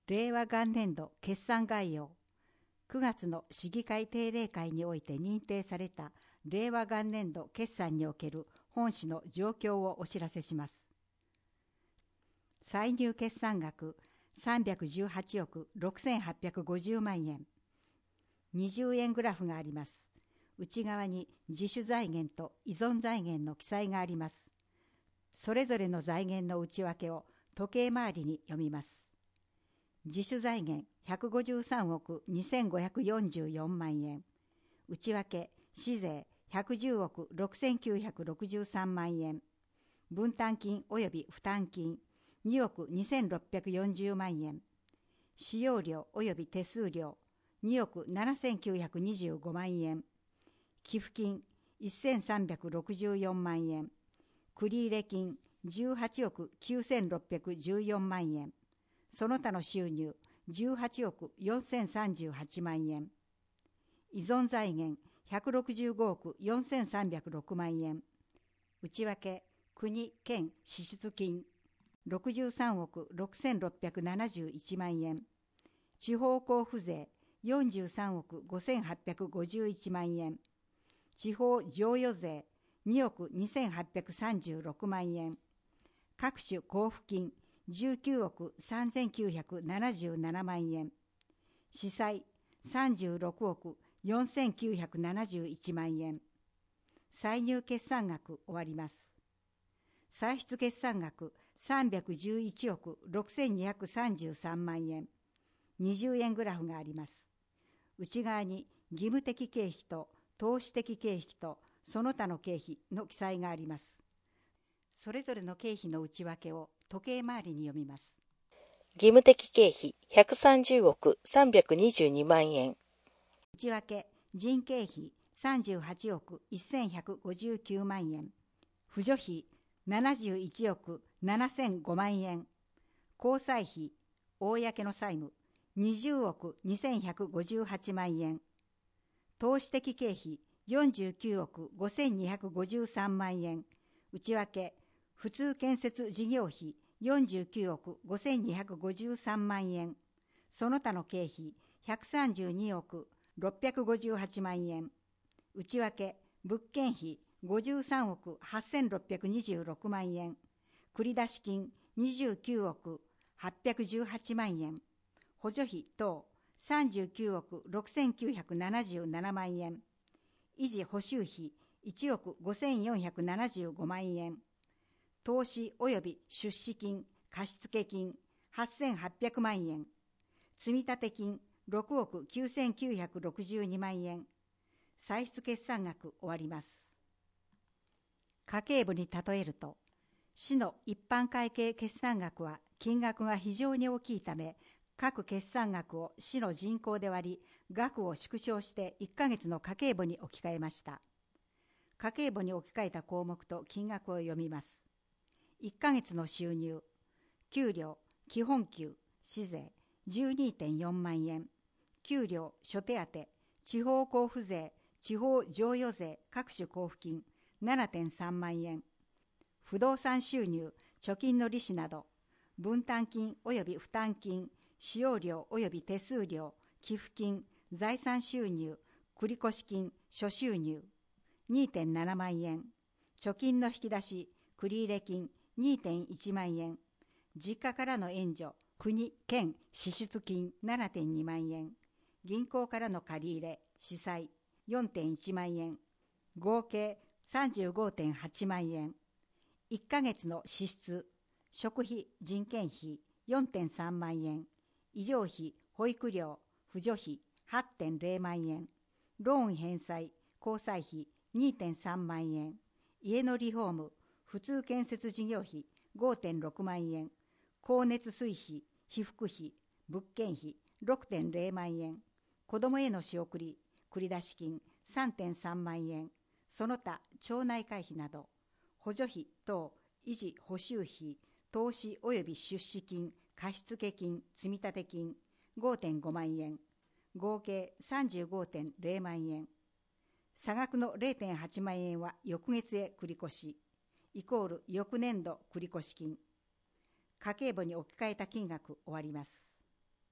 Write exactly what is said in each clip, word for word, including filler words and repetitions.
令和元年度決算概要。くがつの市議会定例会において認定された令和元年度決算における本市の状況をお知らせします。歳入決算額さんびゃくじゅうはちおくろくせんはっぴゃくごじゅうまんえん。にじゅうえんグラフがあります。内側に自主財源と依存財源の記載があります。それぞれの財源の内訳を時計回りに読みます。自主財源ひゃくごじゅうさんおくにせんごひゃくよんじゅうよんまんえん。内訳市税ひゃくじゅうおくろくせんきゅうひゃくろくじゅうさんまんえん。分担金及び負担金におくにせんろっぴゃくよんじゅうまんえん。使用料及び手数料におくななせんきゅうひゃくにじゅうごまんえん。寄付金せんさんびゃくろくじゅうよんまんえん。繰入金じゅうはちおくきゅうせんろっぴゃくじゅうよんまんえん。その他の収入じゅうはちおくよんせんさんじゅうはちまんえん。依存財源ひゃくろくじゅうごおくよんせんさんびゃくろくまんえん。内訳国県支出金ろくじゅうさんおくろくせんろっぴゃくななじゅういちまんえん。地方交付税よんじゅうさんおくごせんはっぴゃくごじゅういちまんえん。地方譲与税におくにせんはっぴゃくさんじゅうろくまんえん。各種交付金じゅうきゅうおくさんぜんきゅうひゃくななじゅうななまんえん。司債さんじゅうろくおくよんせんきゅうひゃくななじゅういちまんえん。歳入決算額終わります。歳出決算額さんびゃくじゅういちおくろくせんにひゃくさんじゅうさんまんえん。にじゅうえんグラフがあります。内側に義務的経費と投資的経費とその他の経費の記載があります。それぞれの経費の内訳を時計回りに読みます。 義務的経費ひゃくさんじゅうおくさんびゃくにじゅうにまんえん。 内訳人件費さんじゅうはちおくせんひゃくごじゅうきゅうまんえん。扶助費ななじゅういちおくななせんごまんえん。交際費公の債務にじゅうおくにせんひゃくごじゅうはちまんえん。投資的経費よんじゅうきゅうおくごせんにひゃくごじゅうさんまんえん。内訳普通建設事業費よんじゅうきゅうおくごせんにひゃくごじゅうさんまんえん。その他の経費ひゃくさんじゅうにおくろっぴゃくごじゅうはちまんえん。内訳物件費ごじゅうさんおくはっせんろっぴゃくにじゅうろくまんえん。繰出金にじゅうきゅうおくはっぴゃくじゅうはちまんえん。補助費等さんじゅうきゅうおくろくせんきゅうひゃくななじゅうななまんえん。維持補修費いちおくごせんよんひゃくななじゅうごまんえん。投資及び出資金貸付金はっせんはっぴゃくまんえん。積立金ろくおくきゅうせんきゅうひゃくろくじゅうにまんえん。歳出決算額終わります。家計簿に例えると、市の一般会計決算額は金額が非常に大きいため、各決算額を市の人口で割り、額を縮小していっかげつの家計簿に置き換えました。家計簿に置き換えた項目と金額を読みます。いっかげつの収入、給料、基本給、市税 じゅうにてんよんまんえん、給料、諸手当、地方交付税、地方譲与税各種交付金 ななてんさんまんえん、不動産収入、貯金の利子など、分担金及び負担金、使用料及び手数料、寄付金、財産収入、繰越金、諸収入 にてんななまんえん、貯金の引き出し、繰入金 にてんいちまんえん、実家からの援助、国、県、支出金 ななてんにまんえん、銀行からの借り入れ、支債 よんてんいちまんえん、合計 さんじゅうごてんはちまんえん、いっかげつの支出、食費、人件費 よんてんさんまんえん、医療費、保育料、扶助費 はちてんぜろまんえん、ローン返済、交際費 にてんさんまんえん、家のリフォーム、普通建設事業費 ごてんろくまんえん、光熱水費、被服費、物件費 ろくてんぜろまんえん、子どもへの仕送り、繰出金 さんてんさんまんえん、その他町内会費など、補助費等維持補修費、投資及び出資金、貸付金、積立金 ごてんごまんえん、合計 さんじゅうごてんぜろまんえん。差額の れいてんはちまんえんは翌月へ繰越、イコール翌年度繰越金。家計簿に置き換えた金額終わります。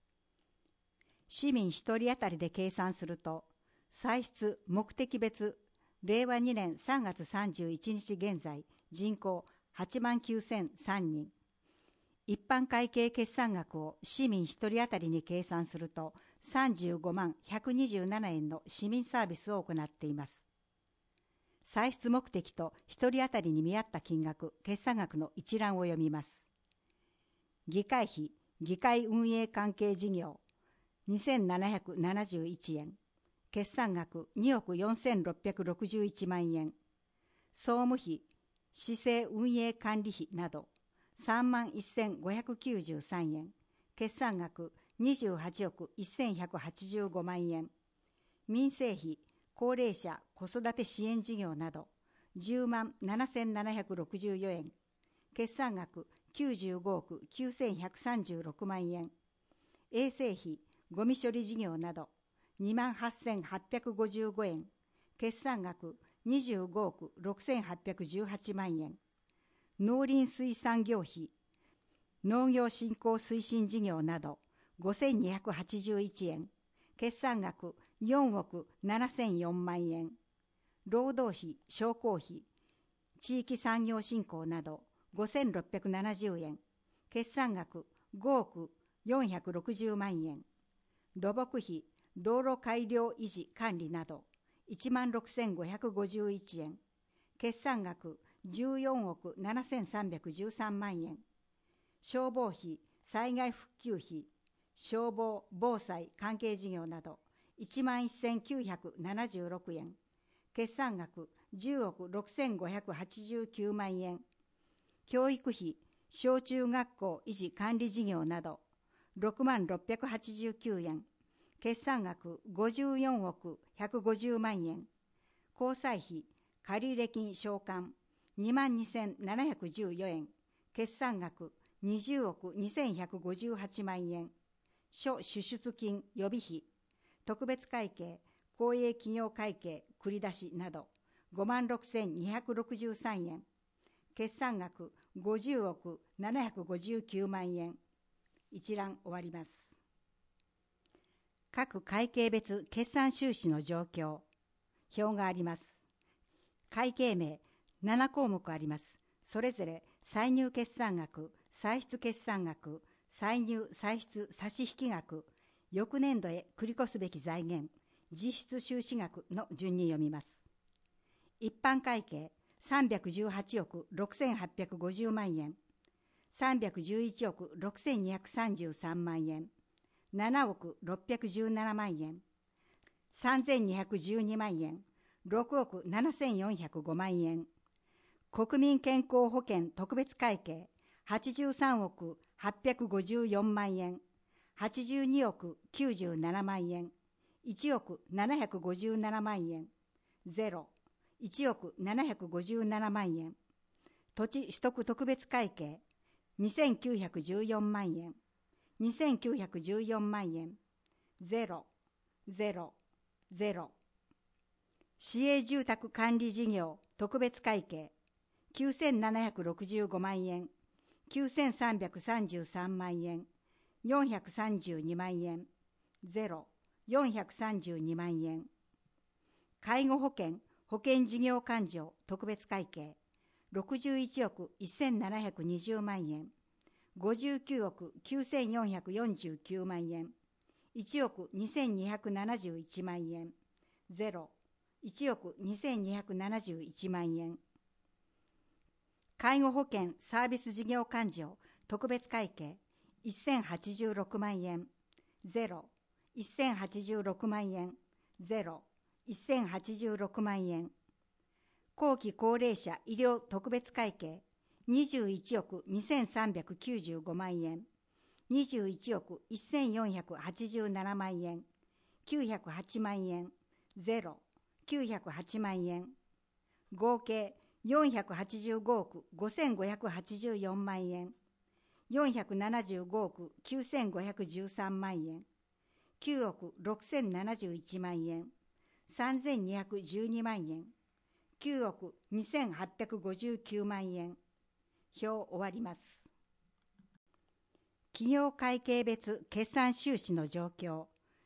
市民ひとり当たりで計算すると、歳出目的別れいわにねんさんがつさんじゅういちにち現在人口はちまんきゅうせんさんにん、一般会計決算額を市民ひとり当たりに計算するとさんじゅうごまんひゃくにじゅうななえんの市民サービスを行っています。歳出目的とひとり当たりに見合った金額、決算額の一覧を読みます。議会費、議会運営関係事業にせんななひゃくななじゅういちえん、決算額におくよんせんろっぴゃくろくじゅういちまんえん、総務費、市政運営管理費などさんまんせんごひゃくきゅうじゅうさんえん、決算額にじゅうはちおくせんひゃくはちじゅうごまんえん、民生費、高齢者子育て支援事業などじゅうまんななせんななひゃくろくじゅうよえん、決算額きゅうじゅうごおくきゅうせんひゃくさんじゅうろくまんえん、衛生費、ゴミ処理事業などにまんはっせんはっぴゃくごじゅうごえん、決算額にじゅうごおくろくせんはっぴゃくじゅうはちまんえん、農林水産業費、農業振興推進事業などごせんにひゃくはちじゅういちえん、決算額よんおくななせんよんまんえん、労働費、商工費、地域産業振興などごせんろっぴゃくななじゅうえん、決算額ごおくよんひゃくろくじゅうまんえん、土木費、道路改良維持管理などいちまんろくせんごひゃくごじゅういちえん、決算額じゅうよんおくななせんさんびゃくじゅうさんまんえん、消防費、災害復旧費、消防・防災関係事業などいちまんせんきゅうひゃくななじゅうろくえん、決算額じゅうおくろくせんごひゃくはちじゅうきゅうまんえん、教育費、小中学校維持管理事業などろくまんろっぴゃくはちじゅうきゅうえん、決算額ごじゅうよんおくひゃくごじゅうまんえん、交際費、借入金償還にまんにせんななひゃくじゅうよえん、決算額にじゅうおくにせんひゃくごじゅうはちまんえん、諸支出金予備費、特別会計、公営企業会計繰り出しなどごまんろくせんにひゃくろくじゅうさんえん、決算額ごじゅうおくななひゃくごじゅうきゅうまんえん。一覧終わります。各会計別決算収支の状況、表があります。会計名ななこうもくあります。それぞれ歳入決算額、歳出決算額、歳入歳出差引額、翌年度へ繰り越すべき財源、実質収支額の順に読みます。一般会計さんびゃくじゅうはちおくろくせんはっぴゃくごじゅうまんえん、さんびゃくじゅういちおくろくせんにひゃくさんじゅうさんまんえん、ななおくろっぴゃくじゅうななまんえん、さんぜんにひゃくじゅうにまんえん、ろくおくななせんよんひゃくごまんえん、国民健康保険特別会計はちじゅうさんおくはっぴゃくごじゅうよんまんえん、はちじゅうにおくきゅうじゅうななまんえん、いちおくななひゃくごじゅうななまんえん、ゼロ、いちおくななひゃくごじゅうななまんえん、土地取得特別会計にせんきゅうひゃくじゅうよんまんえん、にせんきゅうひゃくじゅうよんまんえん、ゼロ、ゼロ、ゼロ。市営住宅管理事業特別会計きゅうせんななひゃくろくじゅうごまんえん、きゅうせんさんびゃくさんじゅうさんまんえん、よんひゃくさんじゅうにまんえん、ゼロ、よんひゃくさんじゅうにまんえん。介護保険保険事業勘定特別会計ろくじゅういちおくせんななひゃくにじゅうまんえん、ごじゅうきゅうおくきゅうせんよんひゃくよんじゅうきゅうまんえん、いちおくにせんにひゃくななじゅういちまんえん、ゼロ、いちおくにせんにひゃくななじゅういちまんえん。介護保険サービス事業勘定特別会計せんはちじゅうろくまんえん、ゼロ、せんはちじゅうろくまんえん、ゼロ、せんはちじゅうろくまんえん。後期高齢者医療特別会計にじゅういちおくにせんさんびゃくきゅうじゅうごまんえん、にじゅういちおくせんよんひゃくはちじゅうななまんえん、きゅうひゃくはちまんえん、ゼロ、きゅうひゃくはちまんえん。合計よんひゃくはちじゅうごおくごせんごひゃくはちじゅうよんまんえん、よんひゃくななじゅうごおくきゅうせんごひゃくじゅうさんまんえん、きゅうおくろくせんななじゅういちまんえん、さんぜんにひゃくじゅうにまんえん、きゅうおくにせんはっぴゃくごじゅうきゅうまんえん。表終わります。企業会計別決算収支の状況、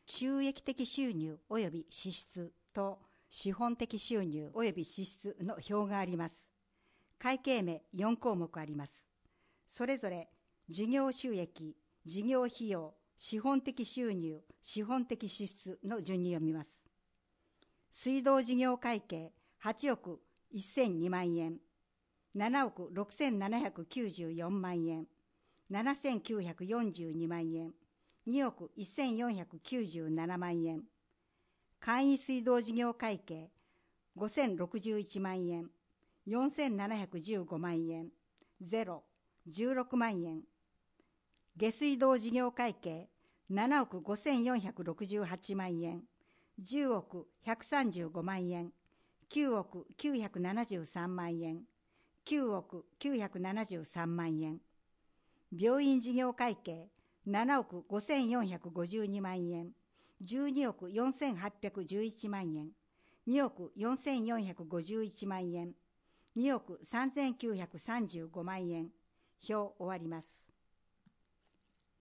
収益的収入及び支出と資本的収入及び支出の表があります。会計名よん項目あります。それぞれ事業収益、事業費用、資本的収入、資本的支出の順に読みます。水道事業会計はちおくせんにまん円、ななおくろくせんななひゃくきゅうじゅうよんまん円、ななせんきゅうひゃくよんじゅうにまん円、におくせんよんひゃくきゅうじゅうななまん円。簡易水道事業会計ごせんろくじゅういちまん円、よんせんななひゃくじゅうごまん円、ゼロ、じゅうろくまん円。下水道事業会計ななおくごせんよんひゃくろくじゅうはちまん円、じゅうおくひゃくさんじゅうごまん円、きゅうおくきゅうひゃくななじゅうさんまん円、きゅうおくきゅうひゃくななじゅうさんまん円。病院事業会計ななおくごせんよんひゃくごじゅうにまん円、じゅうにおくよんせんはっぴゃくじゅういちまん円、におくよんせんよんひゃくごじゅういちまん円、におくさんぜんきゅうひゃくさんじゅうごまん円。表終わります。